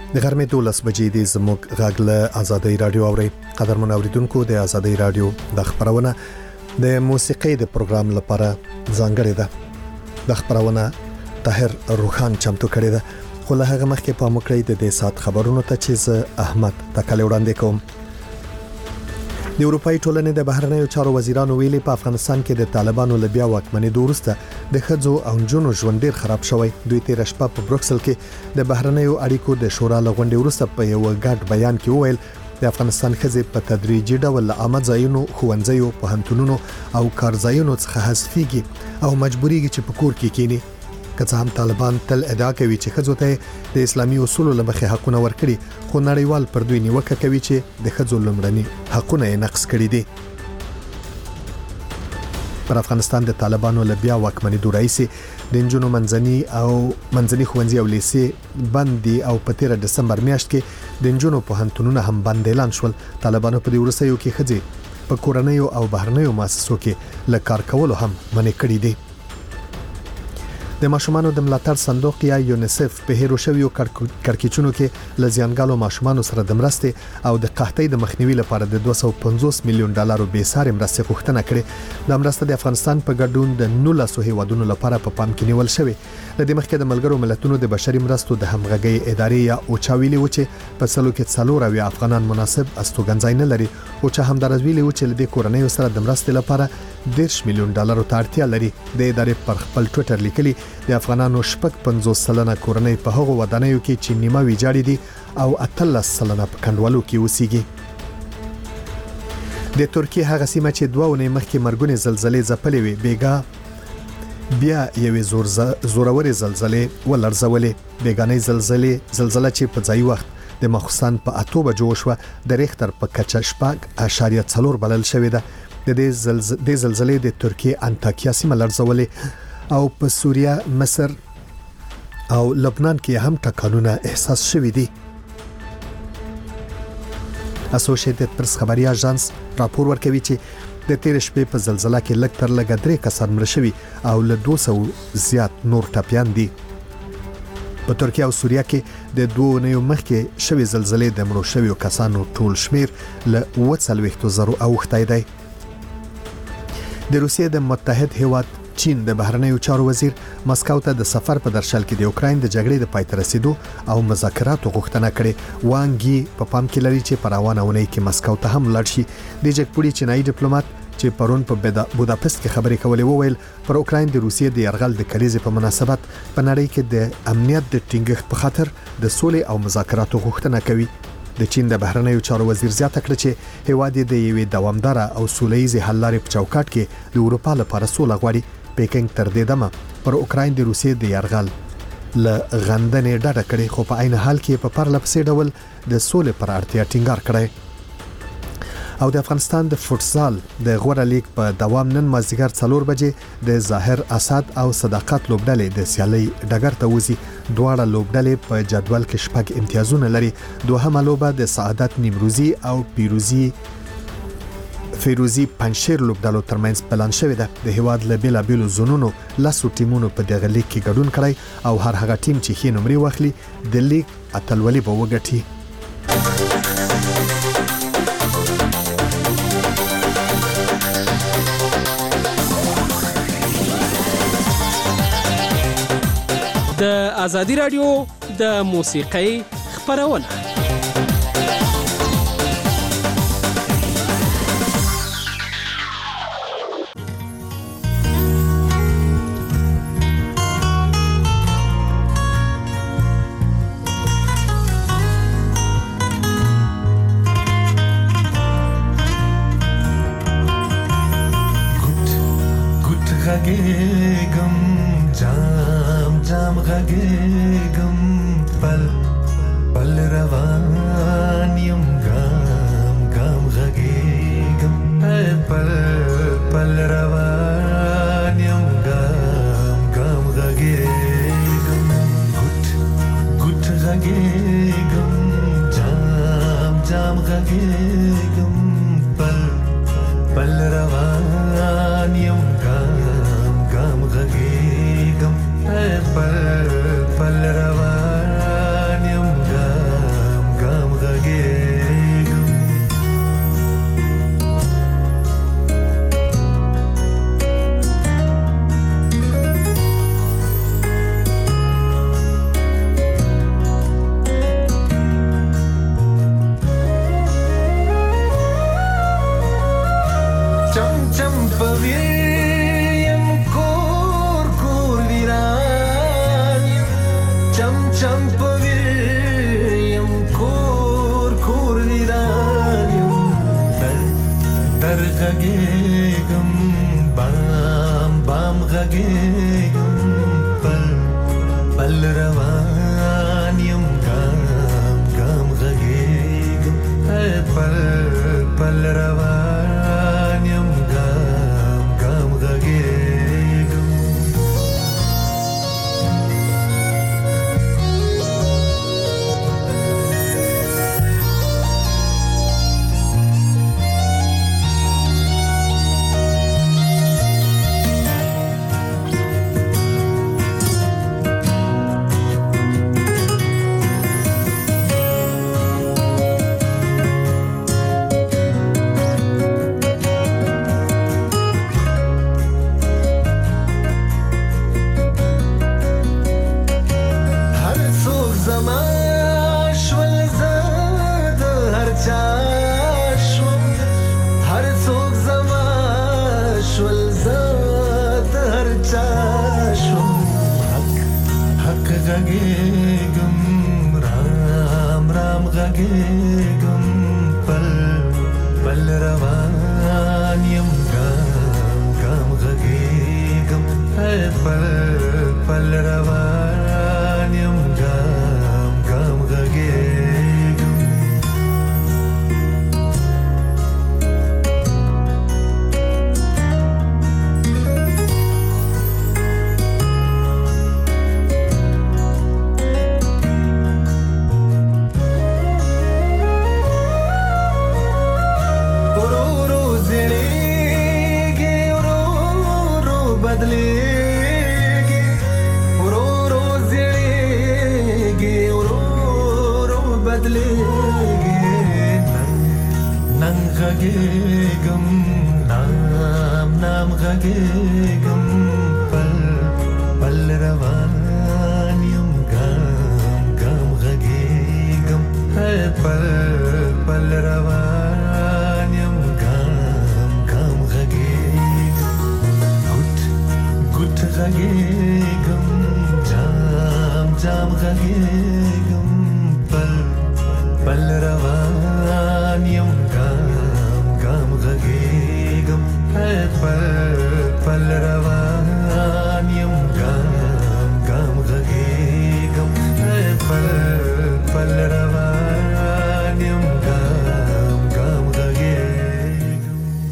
د غرمې 12 بجې د زموږ غږ له آزادۍ رادیو اوري. قدرمن اوریدونکو، د آزادۍ رادیو د خبرونه د موسیقۍ د پروګرام لپاره ځانګړې ده. د خبرونه طاهر روخان چمتو کړی ده. خو له هغه مخکې په مکړې د دې سات خبرونو ته چې احمد تکل وړاندې کوم. د اروپאי ټولنې د بهرنیو چارو وزیرانو ویلي په افغانستان کې د طالبانو له بیا واکمنۍ وروسته د ښځو او نجونو ژوند ډیر خراب شوی. دوی تیر شپه په بروکسل کې د بهرنیو اړیکو د شورا له غونډې وروسته په یو ګډ بیان کې وویل د افغانستان ښځې په تدریجي ډول له عامه ځایونو، ښوونځیو، پوهنتونونو او کارځایونو څخه حذفيږي او مجبوريږي چې په کور کې کینی. که څه هم طالبان تل ادعا کوي چې ښځو ته د اسلامي اصولو له مخې حقونه ورکړي، خو نړیوال پر دوی نیوکه کوي چې د ښځو لومړني حقونه یې نقض کړي دي. پر افغانستان د طالبانو له بیا واکمنۍ راهیسې د نجونو منځني ښوونځي او لیسې بندي او په 13 دسمبر میاشت کې د نجونو پوهنتونونه هم بند اعلان شول. طالبانو په دې وروستیو کې ښځې په کورنیو او بهرنیو مؤسسو کې له کار کولو هم منع کړي دي. د ماشومانو د ملاتړ صندوق یا یونیسف په هیرو شویو کړکېچونو کې لزیانګالو ماشومانو سره د مرستې او د قحطۍ د مخنیوي لپاره د 250 میلیون ډالر به ساري مرستې غوښتنه کړې. د مرستې د افغانستان په ګډون د 19 هیوادونو لپاره په پام کې نیول شوی. لدې مخکې د ملګرو ملتونو د بشري مرستو د همغږي ادارې یا اوچا ویلي و چې په سلو کې 4 افغانان مناسب استوګنځای نه لري. اوچا هم درز ویلي و چې د کورنیو سره د مرستې لپاره 10 میلیون ډالر ته اړتیا لري. د ادارې پر خپل ټوئیټر لیکلي د افغانانو 50 سلنه کورنۍ په هغو ودانیو کې چې نیمه ویجاړې دي او 13 سلنه په کندوالو کې اوسېږي. د ترکیه هغه سیمه چې 2 ونې مخکې مرګونې زلزلې ځپلې وي بیګا بیا یوې زورورې زلزلې ولړزولې. بیګانې زلزلې چې په ځای وخت د مخصوصن په 8 بجو شو د ریختر په کچه 4.4 بلل شوې ده. د دې زلزلې د ترکیه انتاکیا سیمه لړزولې او په سوریه، مصر او لبنان کې هم ټکانونه احساس شوي دي. اسوسییټډ پریس خبري اژانس راپور ورکوي چې د تیر شپې په زلزلہ کې لږ تر لږه 3 کسان مړ شوي او له 200 زیات نور ټپيان دي. په ترکیه او سوریه کې د 2 ونیو مخکې شوي زلزلې د مړو شویو کسانو ټول شمیر له 40,000 اوښتی دی. د روسیې د متحد هیواد چین د بهرنیو چارو وزیر مسکو ته د سفر په درشل کې د اوکراین د جګړې د پای ته رسیدو او مذاکراتو غوښتنه کړې. وانګي په پام کې لري چې په روانه اونۍ کې مسکو ته هم لاړ شي. د جګپوړي چینایي ډیپلوماټ چې پرون په بوداپست کې خبرې کولې وویل پر اوکراین د روسیې د یرغل د کلیزې په مناسبت په نړۍ کې د امنیت د ټینګښت په خاطر د سولې او مذاکراتو غوښتنه کوي. د چین د بهرنیو چارو وزیر زیاته کړ چې هیواد د یوې دوامداره او سولهییزې حل لارې په چوکاټ کې د اروپا لپاره سوله غواړي. پیکینګ تر دې دمه پر اوکراین د روسیې د یرغل له غندنې ډډه کړې، خو په عین حال کې په پرله پسې ډول د سولې پر اړتیا ټینګار کړی. او د افغانستان د فوتسال د غوړه لیګ په دوام نن مازدیګر 4 بجې د ظاهر اسد او صداقت لوبډلې د سیالي ډګر ته وځي. دواړه لوبډلې په جدول کې 6 امتیازونه لري. دوهمه لوبه د سعادت نیمروزی او فیروزی پنځشیر لوبډلو ترمنځ پلان شوې ده. د هیواد له بیلابیلو زونونو لاسو ټیمونو په دغه لیګ کې ګډون کړی او هر هغه ټیم چې ښه نمرې واخلي د لیګ اتلولي به وګټي. د آزادی رادیو د موسیقۍ خبرونه. Pal چم چم پویم کور کور ویران چم چم پویم کور کور ویران در غږېږم بام بام غږېږم پل روان یم ګام ګام غږېږم پل روان یم ګام ګام غږېږم غږېږم پل روان یم ګام ګام غږېږم پل روان یم ګام ګام غږېږم غږېږم نام غږېږم پل روان یم ګام ګام غږېږم پل روان یم ګام ګام غږېږم ګوټ غږېږم جام غږېږم پل روان یم ګام غږېږم پل روان یم ګام ګام غږېږم پل روان یم ګام ګام غږېږم.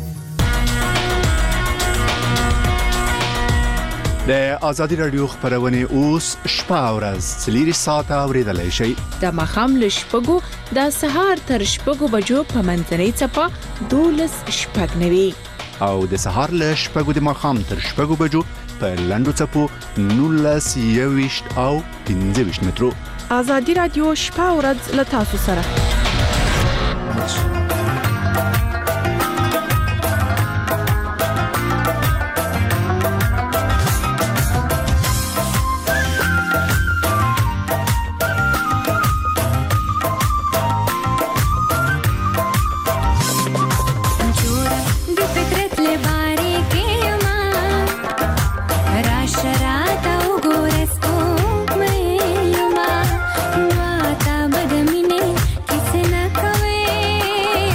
د ازادي رادیو خبرونه اوس شپه او ورځ 4 ساعته اوریدلای شئ. د ماښام له 6 د سهار تر 6 بجو په منځنۍ چپه 12:09 او د سهار له 6 د ماښام تر 6 بجو په لندو چپو 19:20 او 15 مترو. ازادي رادیو شپه او ورځ له تاسو سره. Mata badamine kisna kave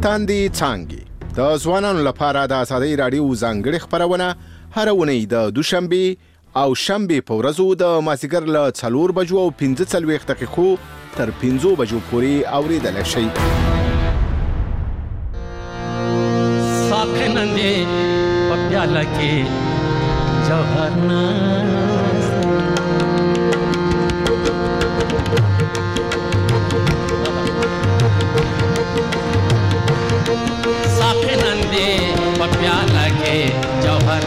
تاندې څانګې د ځوانانو لپاره د ازادۍ راډیو ځانګړې خپرونه هر اونۍ د دوشنبه او شنبه په ورځو د مازیګر له 4 بجو او 45 دقیقو تر 5 بجو پورې اوریدل شي. ساقنندې په پیاله کې جوهر ساقنندې په پیاله کې جوهر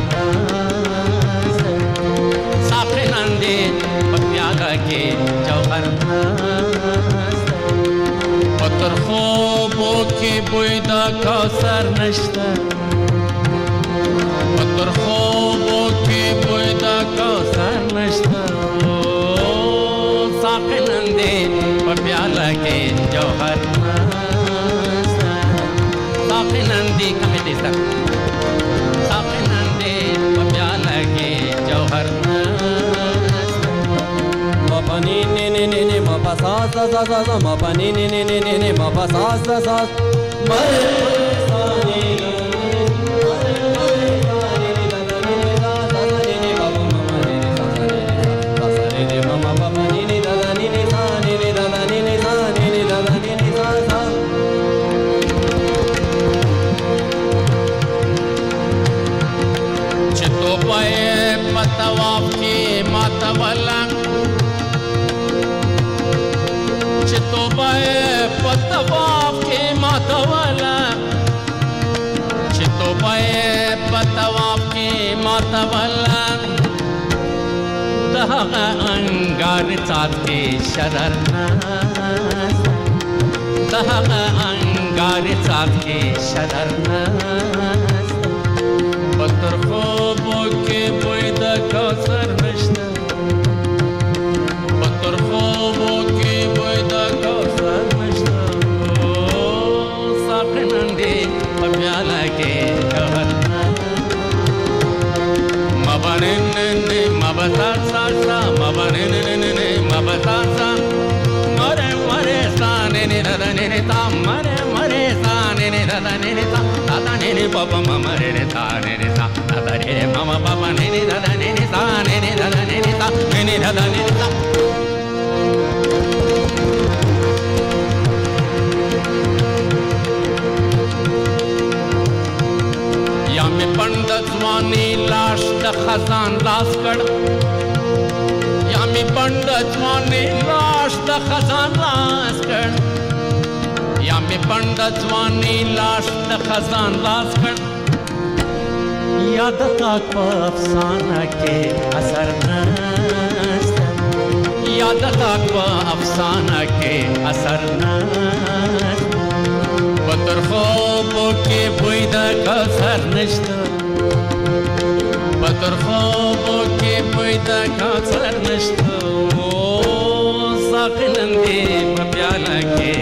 ساقنندې په پیاله کې جوهر پتر خوبو کې بوی د کوثر نشته پتر خوبو کې بوی د کوثر نشته ساقنندې په پیاله کې جوهر ساقنندې کمې دې ساقنندې په پیاله کې جوهر مپنی نی نی نی نی مپسا سا سا سا سا مپنی نی نی نی نی نی مپسا سا سا तवाफ की मातवला चितोबाए पतवाफ की मातवला चितोबाए पतवाफ की मातवला दहगा अंगार चाँद के शरर दहगा अंगार चाँद के शरर पत्थर خوبو کې بوی د کوثر نشته پتر خوبو کې بوی د کوثر نشته ساقنندې په پیاله کې جوهر مبنننې مبتا سا مبنننې مبتا سا مره مره سانې نه دنې تا مره مره سانې نه دنې تا تا نه بابا مره نه تا نه تا تا نه ماما بابا نه نه دا نه تا نه نه دا نه تا نه نه دا نه تا یا می پند ځواني لاش د خزان لاس کړ یا می پند ځواني لاش د خزان لاس کړ یا می پند ځواني لاش د خزان لاس کړ یاد تاک په افسانه کې اثر نشته یاد تاک په افسانه کې اثر نشته پتر خوبو کې بوی د کوثر نشته پتر خوبو کې بوی د کوثر نشته ساقنندې په پیاله کې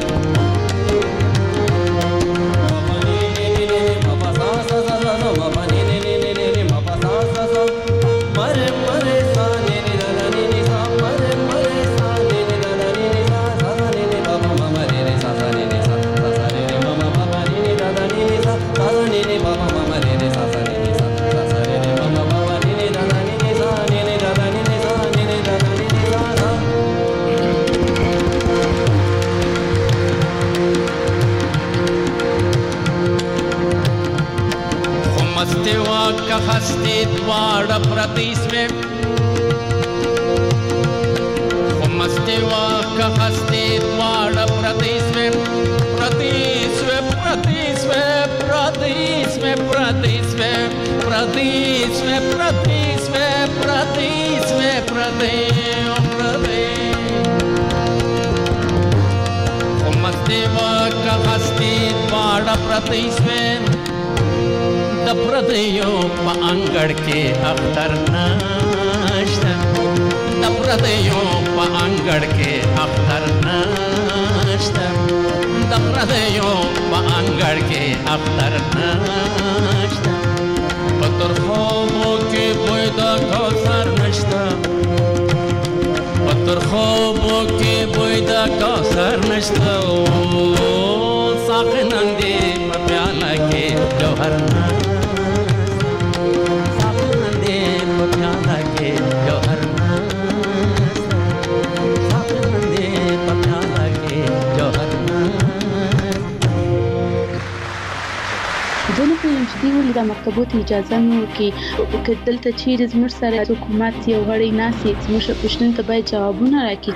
हस्ती द्वार प्रतीस में मस्तिवा का हस्ती द्वार प्रतीस में प्रतीस में प्रतीस में प्रतीस में प्रतीस में प्रतीस में प्रतीस में प्रतीस में प्रतीस मस्तिवा का हस्ती द्वार प्रतीस में د پردیو په انګړ کې اختر نشته د پردیو په انګړ کې اختر نشته د پردیو په انګړ کې اختر نشته پتر خوبو کې بوی د کوثر نشته پتر خوبو کې بوی د کوثر نشته ساقنندې چې د مکتبو ته اجازه مو ورکړي که دلته چیرې زموږ سره حکومت یو غړی ناسي زموږ پوښتنې ته باید جوابونه راکړي.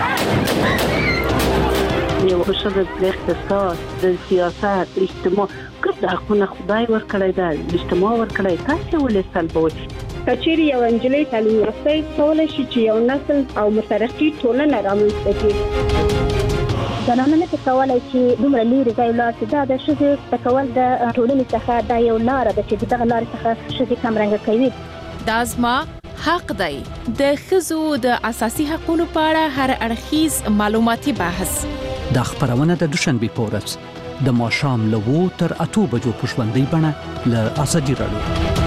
یو ښه د اقتصاد د سیاست اجتماع ګډ حقونه خدای ورکړی دی اجتماع ورکړی تاسو ولې سلبوي کچېری یو انجلۍ تعلیم یافته کولای شي چې یو نسل او مترقي ټولنه رامنځته کړي. زنانه نه کولای شي دومره لري ځای لاړ شي دا د ښځې تکول د ټولنې څخه دا یو لار ده چې دغه لار څخه ښځې کمرنګ کوي. دا زما حق دی. د ښځو د اساسي حقوقو په اړه هر اړخیز معلوماتي بحث د خبرونه د دوشنبه په ورځ د ماښام له 2 تر 8 بجو په ژوندۍ بڼه له ازادي رادیو.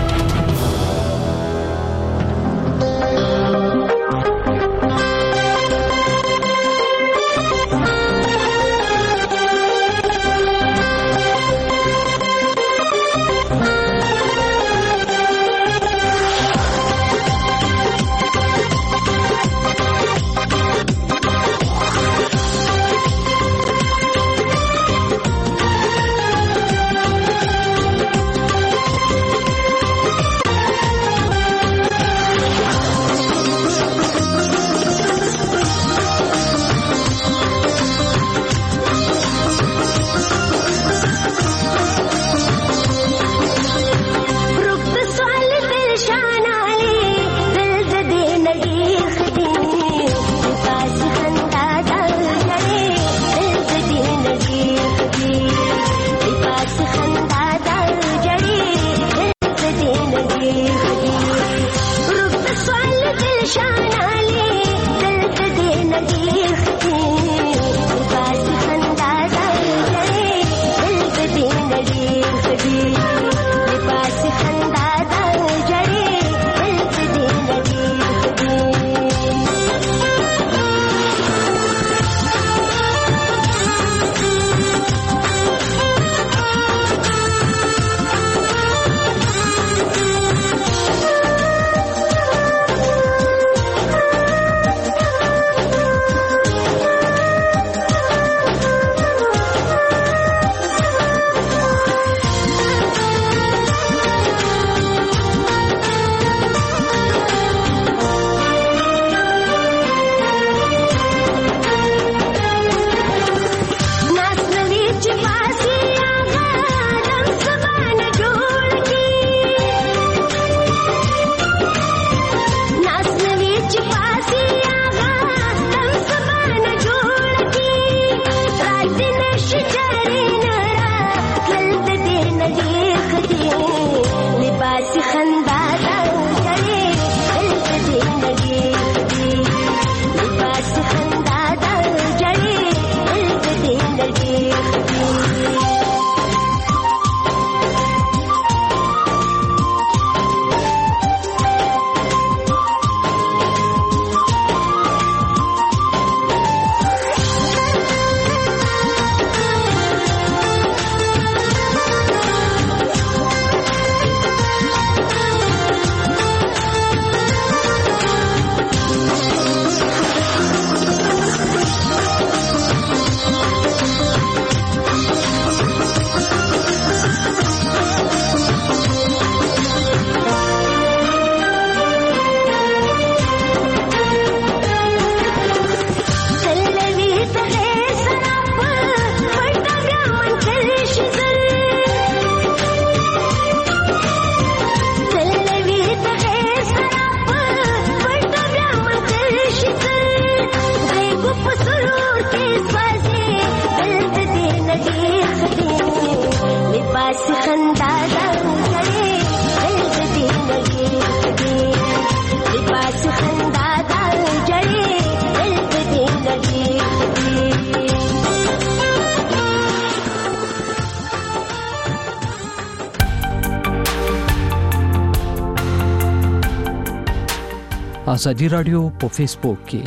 ازادي رادیو په فیسبوک کې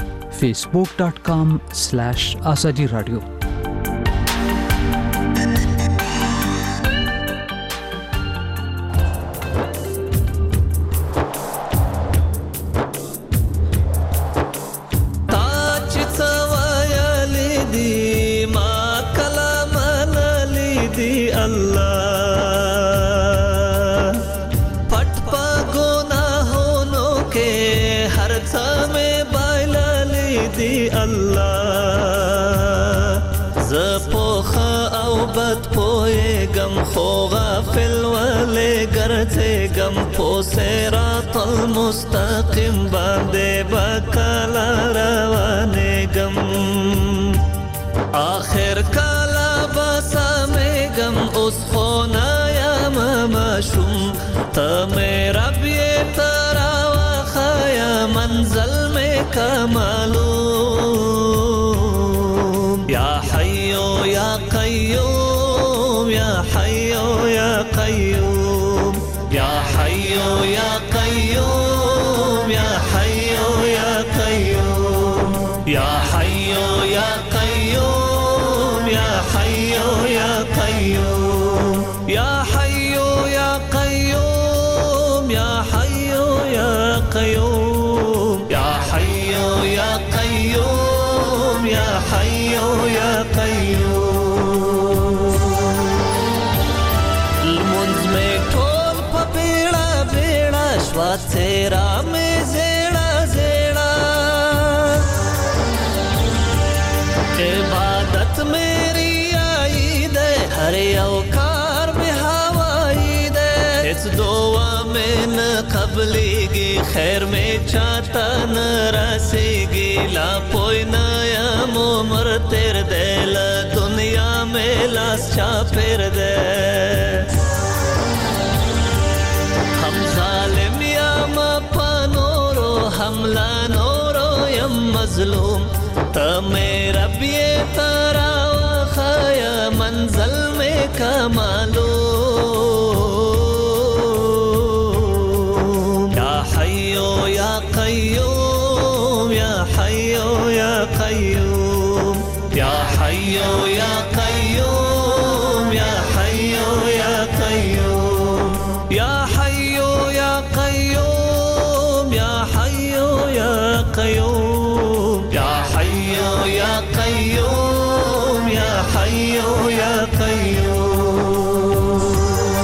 facebook.com/azadi radio سمې بایللی دی الله ز پوخه او بد پویګم خو غافل ولې ګرځېږم په صراط المستقیم باندې بکلا روانېږم آخر کلا بسمېږم اوس خو نه یم ماشوم ته مې رب یې ته راوښیه منزل مې که معلوم یا حیو یا قیوم یا حیو یا قیوم یا حیو یا قیوم یا حیو یا قیوم یا حیو یا قیوم یا حیو یا قیوم یا حیو یا قیوم یا حیو یا قیوم یا حیو یا قیوم یا حیو یا قیوم لمونځ مې ټول په بیړه بیړه شوه څېره مې زیړه زیړه عبادت میری آئی دے ہر یو کار میں ہوائی دے اس دعا میں نہ قبلی گی خیر میں چاہتا نہ رسی گی لا پوئی نایم عمر تیر دے لا دنیا میں لاس چا پھر دے ہم ظالم یا مپا نورو حملہ نورو یم مظلوم تا میرا بیے تارا وخایا منزل میں کا معلوم یا حیو یا قیوم یا حیو یا قیوم یا حیو یا قیوم یا حیو یا قیوم یا حیو یا قیوم یا حیو یا قیوم یا حیو یا قیوم یا حیو یا قیوم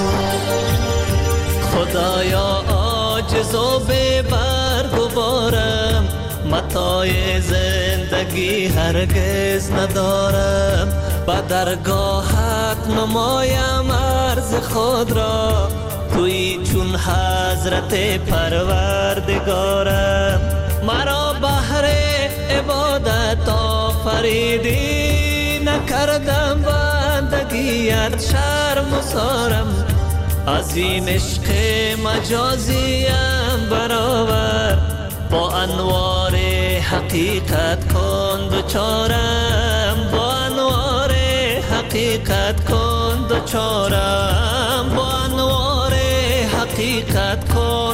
خدایا عاجز و بے برگبارم متاع زندگی هرگز ندارم با درگاهت نمایم عرض خود را توی چون حضرت پروردگارم مرا بهر عبادت آفریدی نکردم بندگیت شرم و سارم از این عشق مجازیم برآور با انوار حقیقت کن دوچارم با انوار حقیقت کن دوچارم با انوار حقیقت کن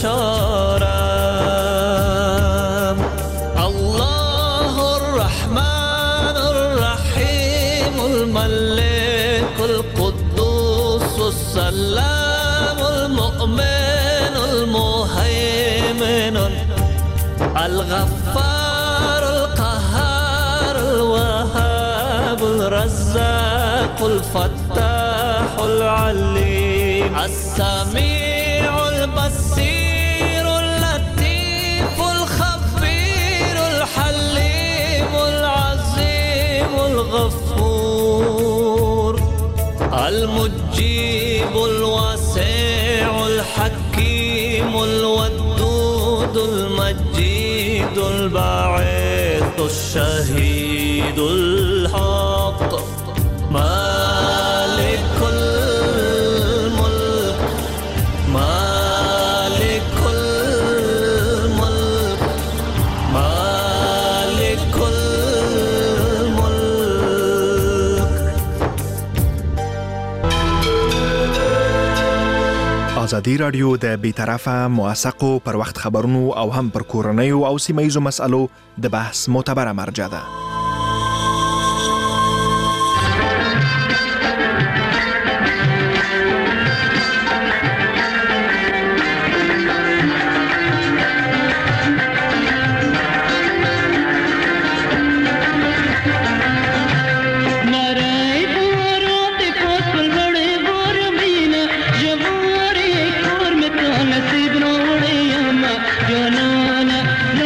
دوچارم الله الرحمن الرحیم الملك القدوس السلام المؤمن المهيمن الغفار القهار الوهاب الرزاق الفتاح العليم السميع البصير اللطيف الخبير الحليم العظيم الغفور المجيب الواسع الحكيم الودود المجيد الباعث الشهيد الحق مالك الملك مالك الملك مالك الملك ازادي رادیو د بیطرفه موثقو پر وخت خبرونو او هم پر کورنیو او سیمه‌ایزو مسالو د بحث معتبره مرجع ده. نصیب نوڑے ہم جانانا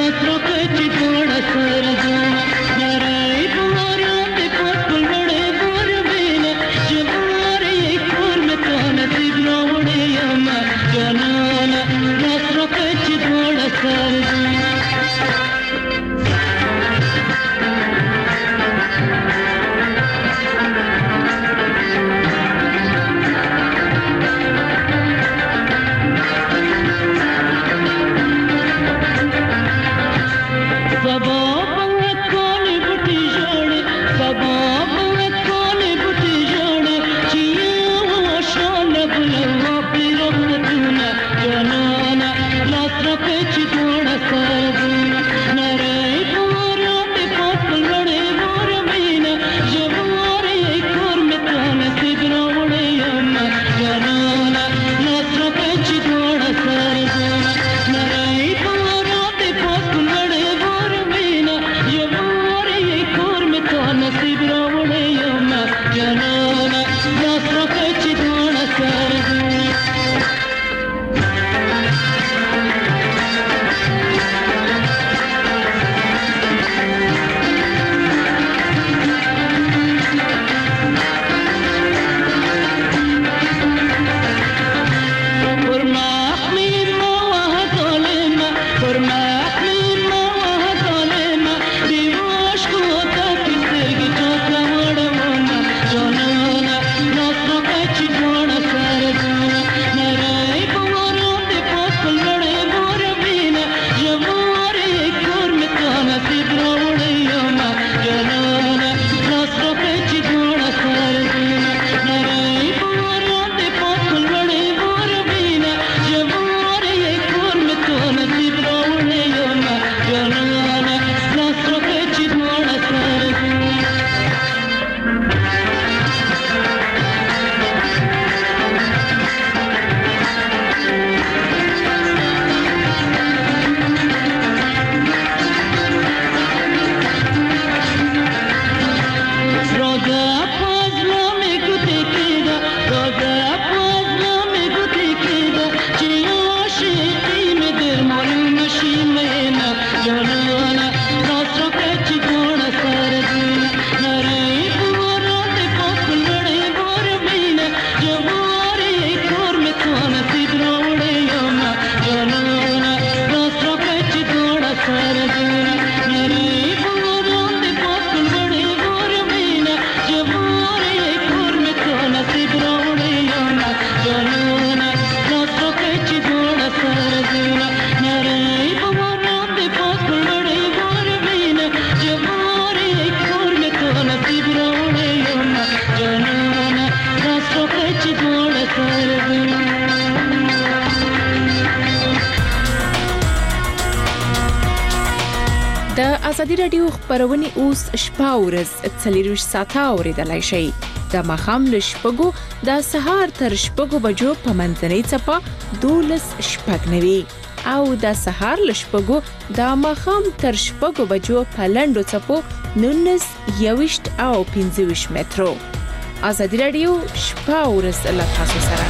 د ازادي رادیو خبرونه اوس شپه ورځ 24 ساعته اوریدلای شئ د ماخام له شپږو د سهار تر شپږو بجو په منځنۍ چپه 12 شپږ نوي او د سهار له شپږو د ماخام تر شپږو بجو په لنډو چپو 19 21 او 25 مترو. ازادي رادیو شپه ورځ له تاسو سره.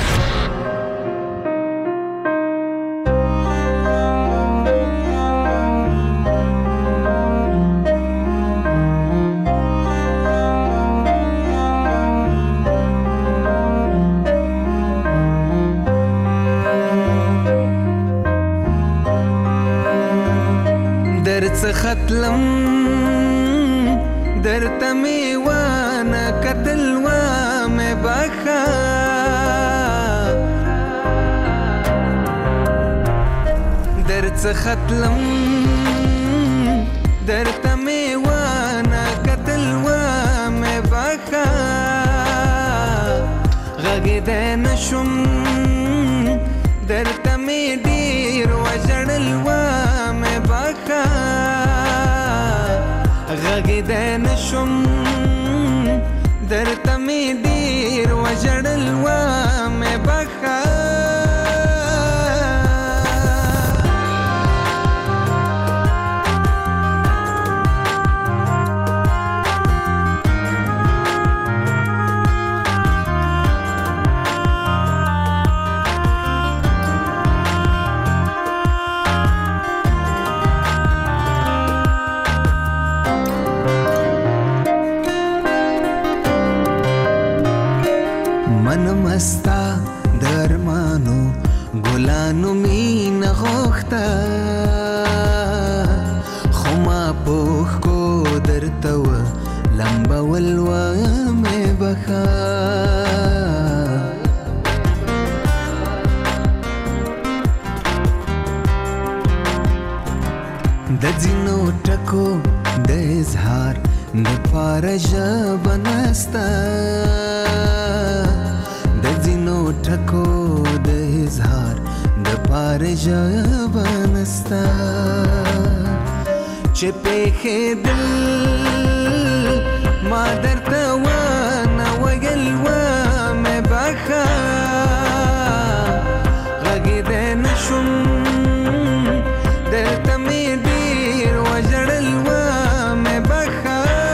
ختلم درته می وانه قتل و مې بخا درته ختلم درته می وانه قتل و مې بخا غږ نشم درته می ډیر وجړل و مې بخا غږ نشم درته می ډیر وجړل و مې بخا مستا درمانو ګلانو مين غوخته خما پوخ کو درته و لمبا ولوا مې بخا د ځینو ټکو د اظهار د پارژ بنستا ټکو د اظهار د پارژ بنستا چې په دل ما درته و نه ویل و مې بخا غږ دې نشم درته مې ډیر وجړل و مې بخا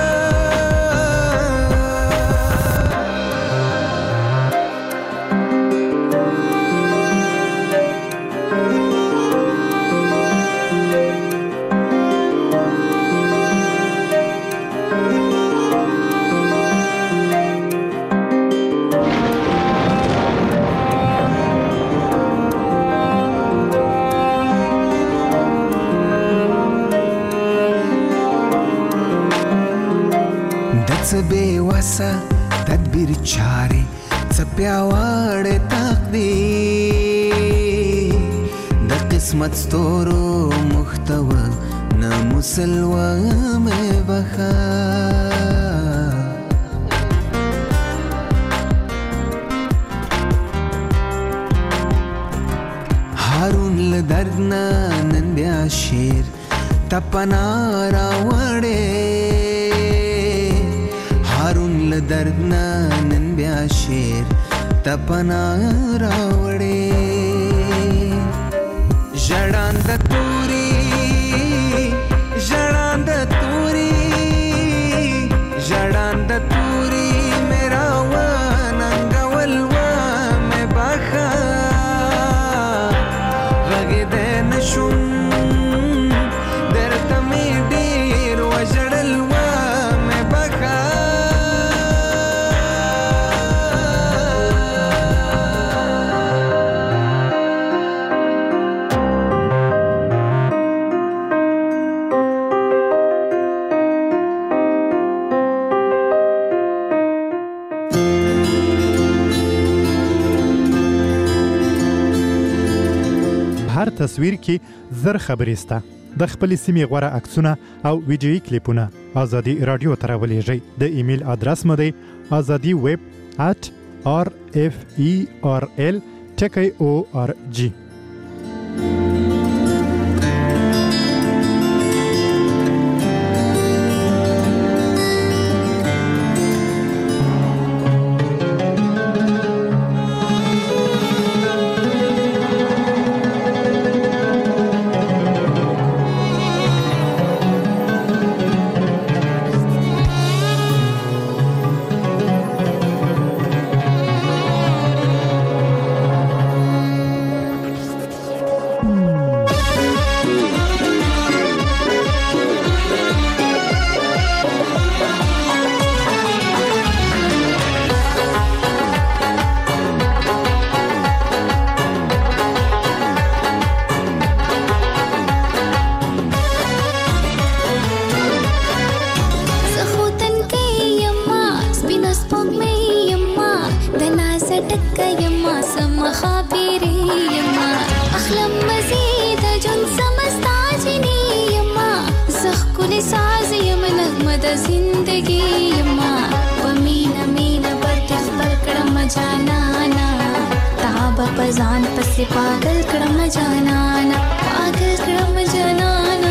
بے وسا تدبیر چارے څپیاوړ تقدیر د قسمت ستورو محتوا نه مسلوا مې بخا هارون له درد نه نن بیا شیر تپنا راوړې درد نن بیا شیر تپنا راوړې ژړاند توري ژړاند توري ژړاند توري میرا وننګول و مې بخا غږ دې نشم درته مې ډیر وژړل و مې بخا هر تصویر کې زر خبرې سته د خپل سیمې غوړه عکسونه او ویډیويي کلیپونه ازادي رادیو ته راولېږئ د ایمیل ادرس مو دی azadi@referl.org. می ساز یم نغمه د زندگی یما پمینا مینا برت خبر کړم جانانا تاب پزان پس پاگل کړم جانانا پاگل کړم جانانا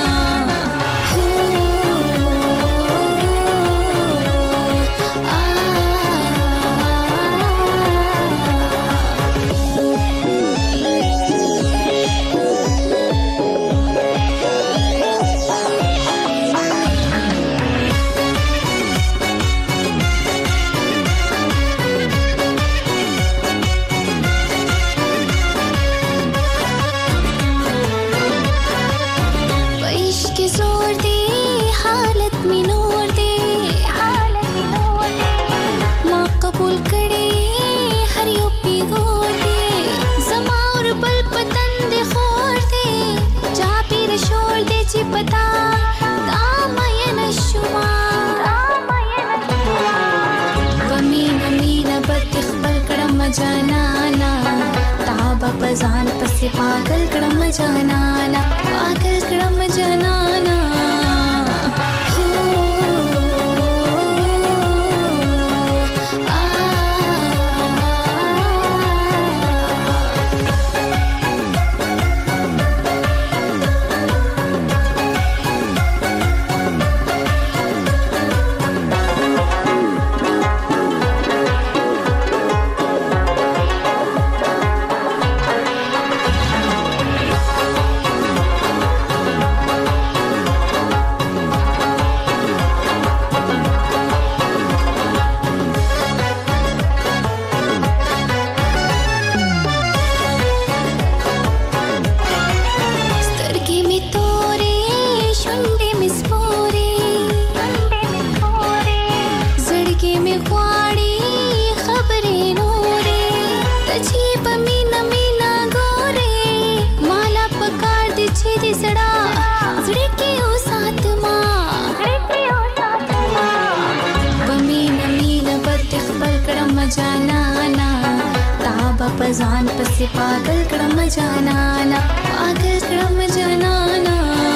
जनाना ताब पजान पसे पागल कड़म जनाना पागल कड़म जनाना पजान पसे पागल कड़म जनाना पागल कड़म जनाना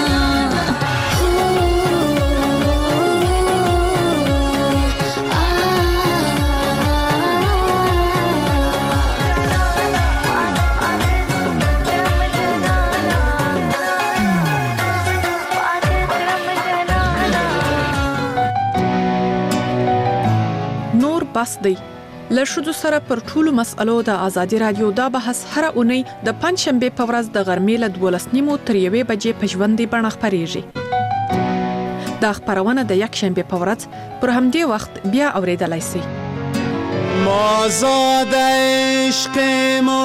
نور بس دی لشدو سره پر ټولو مسألو د ازادي رادیو دا بحث هر اونۍ د پنځشنبه په ورځ د غرمې له 12:30 تر 1 بجې په ژوندۍ بڼه خپرېږي. دا خبرونه د یکشنبه په ورځ پر همدې وخت بیا اوریدلای شئ. ما زاد عشق ما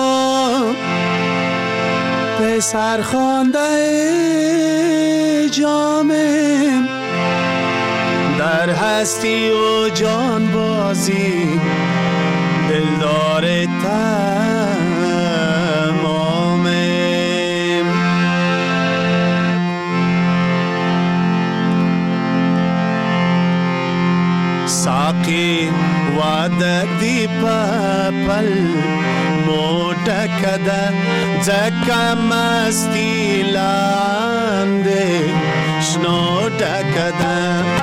پسر خوانده جامم در هستی و جان بازی دلدار تمامم ساقی وعددی پل موٹا کده زکا مستی لانده شنوٹا کده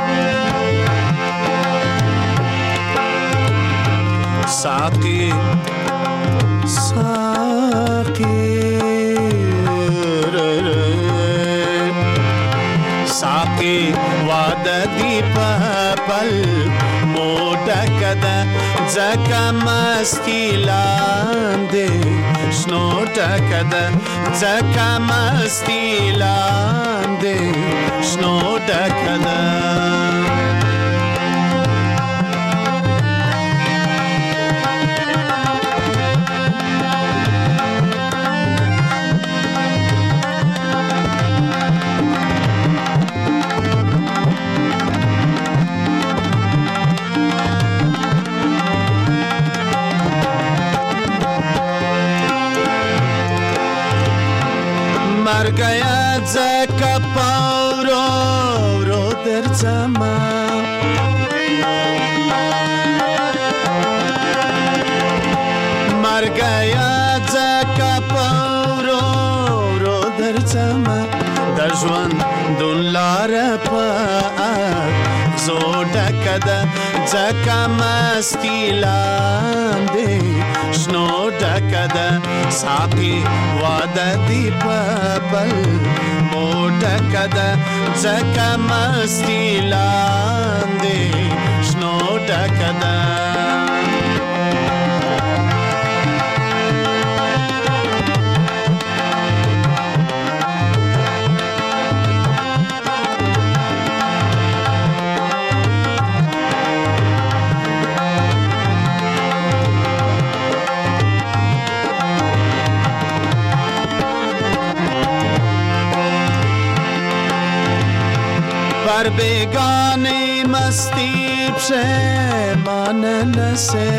ساقی ساقی ساقی وعددی پل موٹا کده زکا مستی لانده شنوٹا کده زکا مستی لانده شنوٹا کده مر گیا زکا پاورو رو در زمان مر گیا زکا پاورو رو در زمان در ژوند دون لار په زو ډکد ځکه مستی لاندې شنو ډکد ساقي واده دی په بل مو ډکد ځکه مستی لاندې شنو ډکد پر بیگانه مستی پشیمان نسه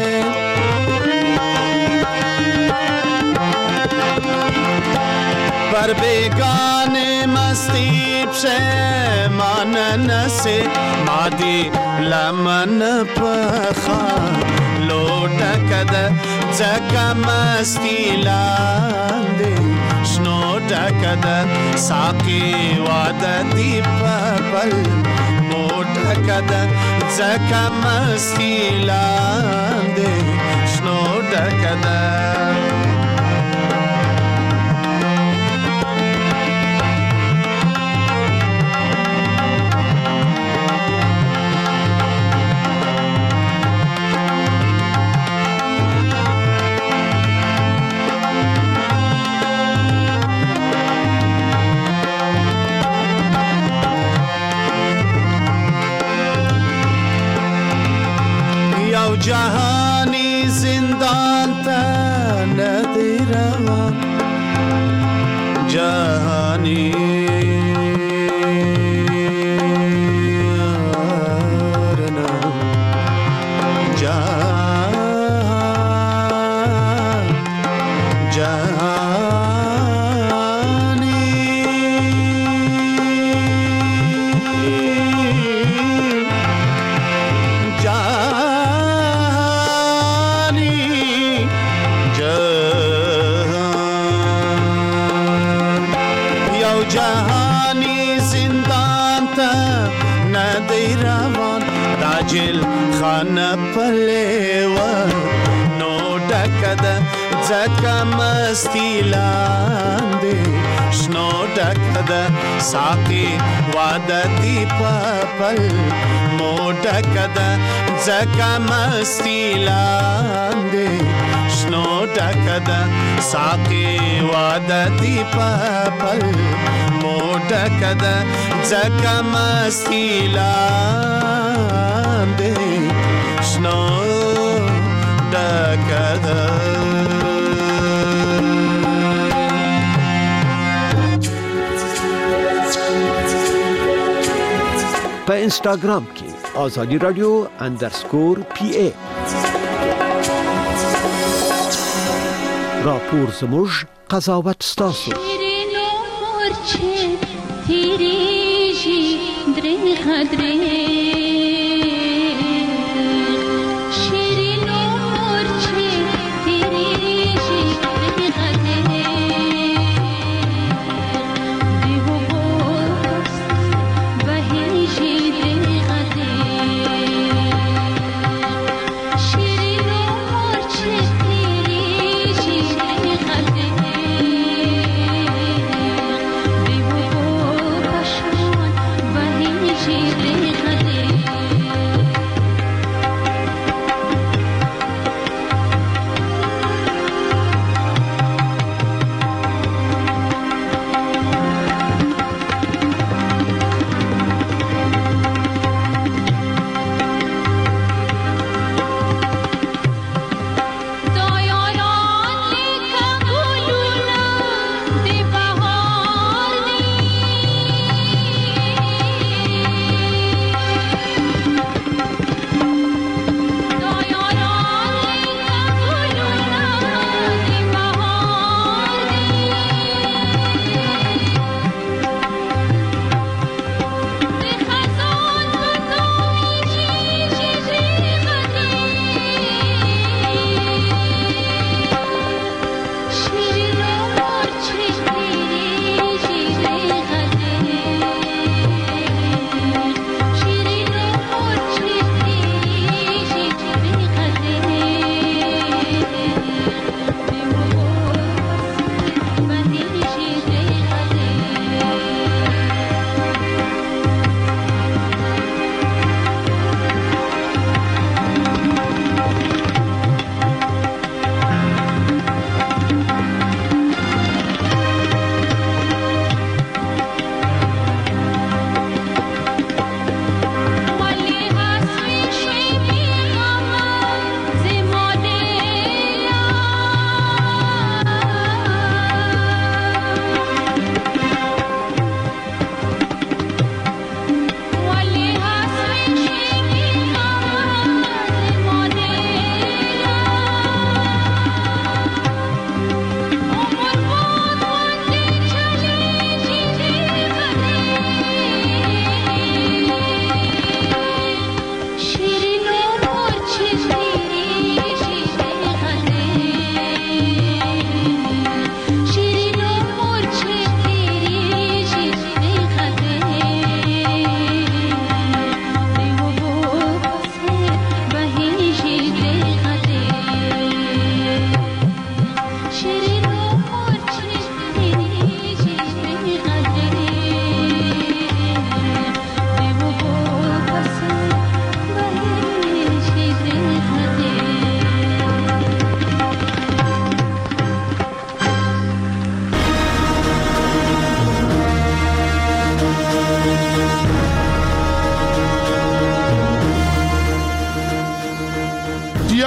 پر بیگانه مستی پشیمان نسه مادی لمن پخا لوٹکد ځکه مستی لاندې شنو ډکد ساقي واده دی په بل مو ډکد ځکه مستی لاندې شنو ډکد جهانی زندان تا ندی روان جهانی جل خانه پلیوا نو ډکد ځکه مستی لاندې شنو ډکد ساقي واده دی په پل مو ډکد ځکه مستی لاندې شنو ډکد ساقي واده دی په پل مو ډکد ځکه مستی لاندې شنو ډکد په انسټاګرام کې آزادی رادیو _PA راپور زموږ قضاوت ستاسو She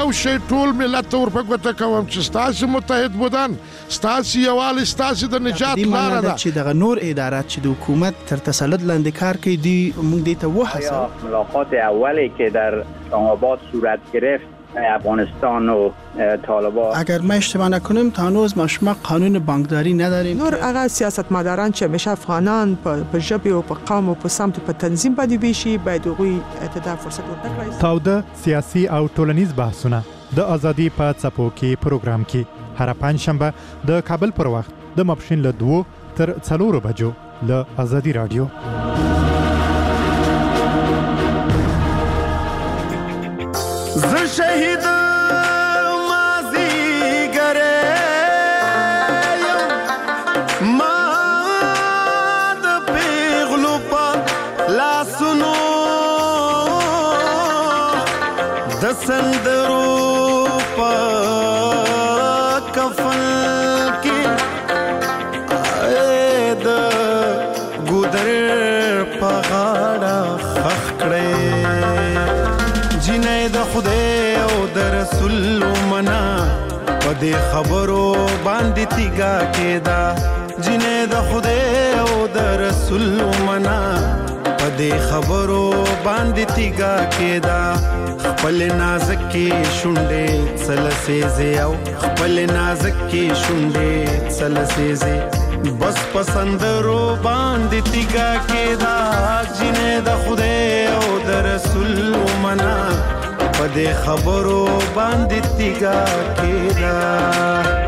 یو شی ټول ملت ور په ګوته کوم چې ستاسو متحد بودن ستاسو یوال ستاسو د نجات لار ده چې دغه نور ادارات چې د حکومت تر تسلط لاندې کار کوي دی موږ دې ته وحسه ملاقات اولی که در اسلام آباد صورت گرفت افغانستان و طالبان اگر ما اشتباه نکنیم تا هنوز ما قانون بانکداری نداریم نور هغه سیاستمداران چې همیشه افغانان په ژبه او په قوم او په سمت په تنظیم باندې ویشي باید هغوی ته فرصت ورکړي. تاوده سیاسي او ټولنیز بحثونه د ازادي په څپو کې پروګرام کې هر پنځشنبه د کابل پر وخت د ماپښین له 2 تر 4 بجو له ازادي رادیو. ز شهید مازی گره ما د پیغلو په لاسونو د سندرو په کفن کې د ګودر په غاړه خخ کړې جنې د خدای او د رسول منا په دې خبرو باندې تیګه کېدا جنې د خدای او د رسول منا په دې خبرو باندې تیګه کېدا خپل نازکي شونډې سلسېزي او خپل نازکي شونډې سلسېزي بس پسندرو باندې تیګه کېدا جنې د خدای او د رسول منا په دې خبرو باندې تیګه کېدا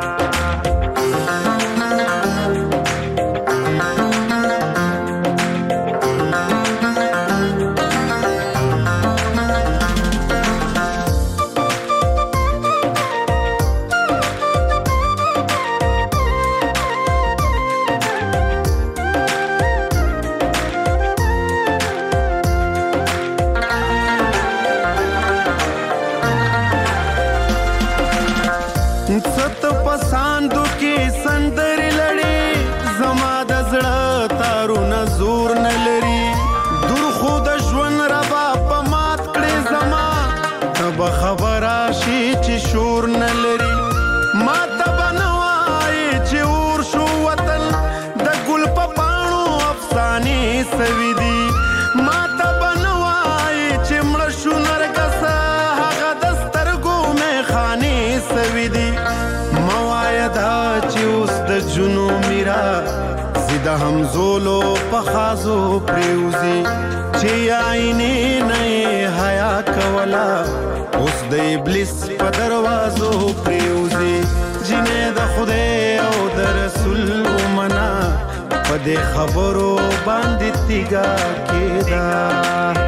د همزولو پخازو پریوزی چې عینې نه حیا کولا اوس د ابلیس په دروازو پریوزی جنې د خدای او د رسول منا په دې خبرو باندې تیګه کېدا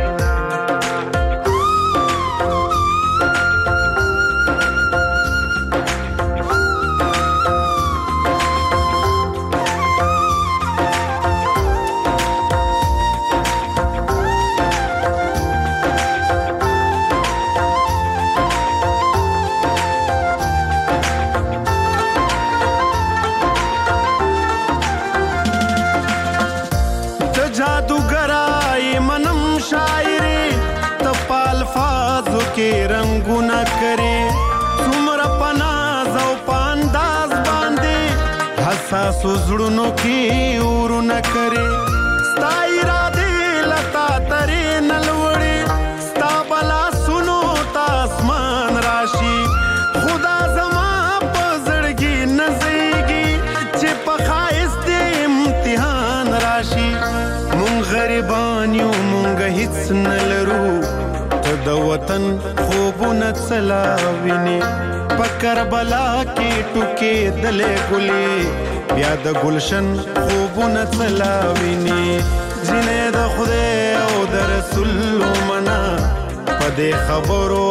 کې رنگونه کرے څومره پناز او پانداز باندې حساس زړونو کې ورونه کرے ستا اراده لتا ترې نلوړې ستا بلا سنو تا اسمان راشي خدا زما په زړګي نزيږي چې په خایست امتحان راشي مونږ غریبان یو مونږ هیڅ نلرو د وطن خوبونه څلاویني په کربلا کې ټوکې دلې ګلې بیا د گلشن خوبونه څلاویني جنې د خدای او د رسول منا په دې خبرو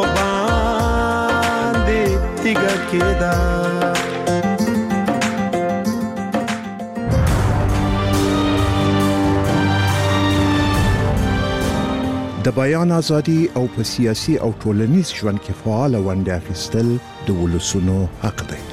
باندې تیګه کېدا د بیان ازادي او په سیاسي او ټولنیز ژوند کې فعال ونډه اخیستل د ولسونو حق دی.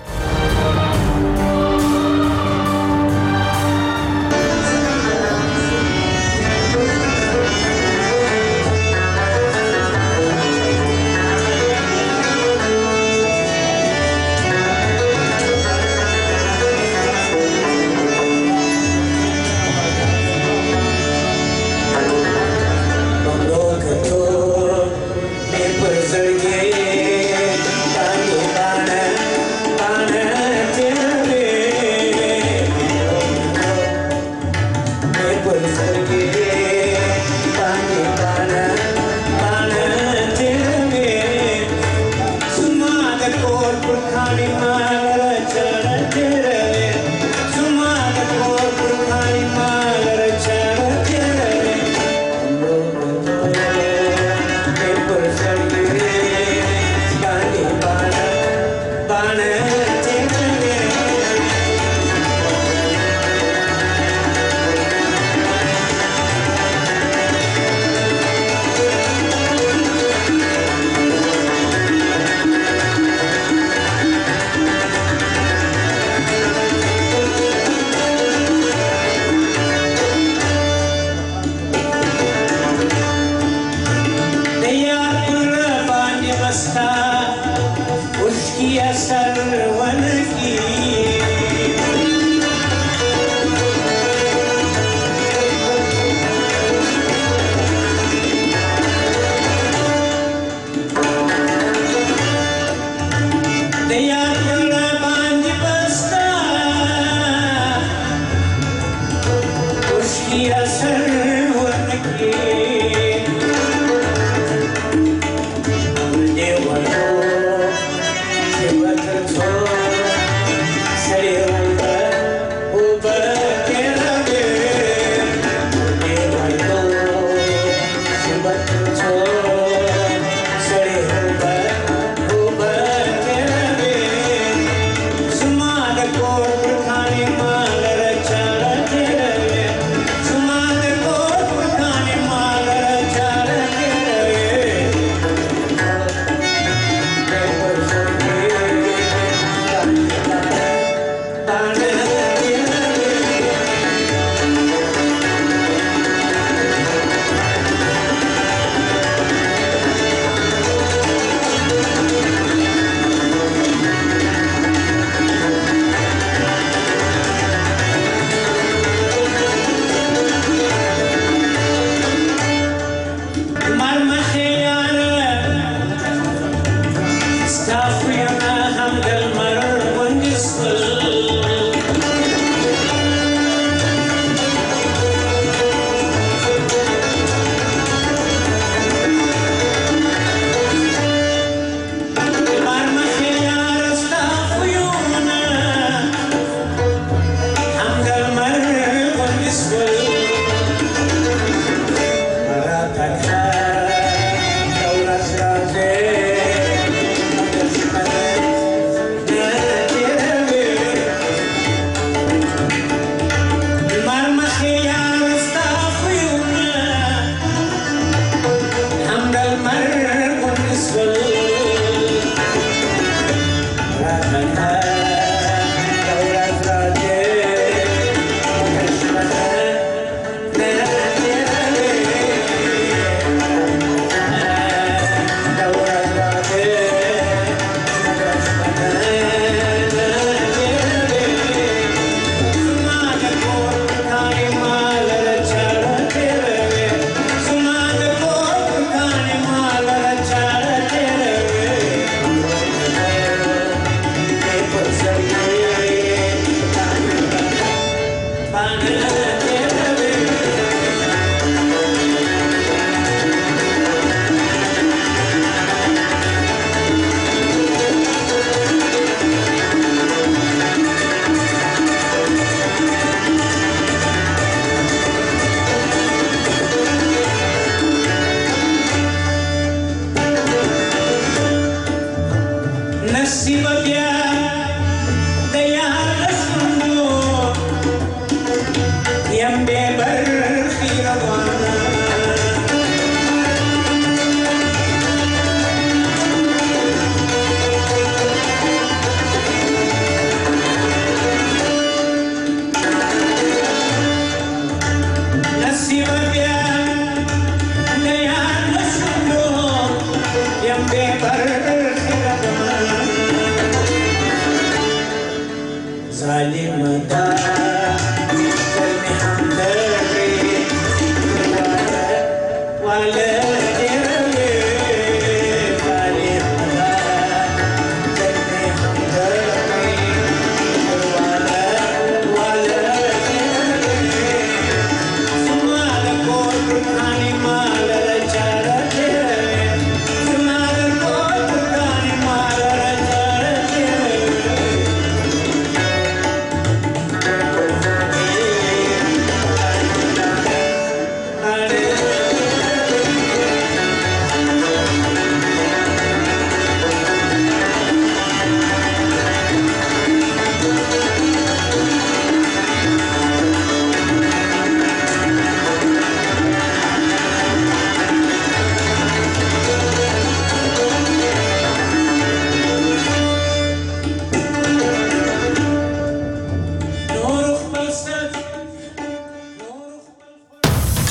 Nasiba